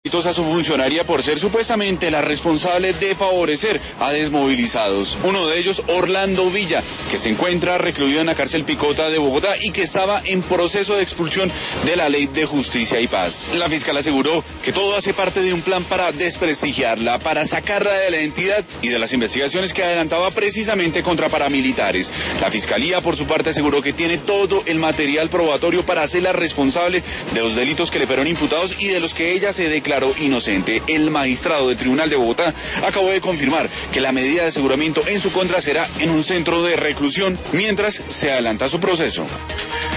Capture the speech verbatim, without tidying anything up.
A su funcionaria por ser supuestamente la responsable de favorecer a desmovilizados. Uno de ellos, Orlando Villa, que se encuentra recluido en la cárcel Picota de Bogotá y que estaba en proceso de expulsión de la Ley de Justicia y Paz. La fiscal aseguró que todo hace parte de un plan para desprestigiarla, para sacarla de la entidad y de las investigaciones que adelantaba precisamente contra paramilitares. La fiscalía, por su parte, aseguró que tiene todo el material probatorio para hacerla responsable de los delitos que le fueron imputados y de los que ella se declaró inocente. El magistrado del Tribunal de Bogotá acabó de confirmar que la medida de aseguramiento en su contra será en un centro de reclusión mientras se adelanta su proceso.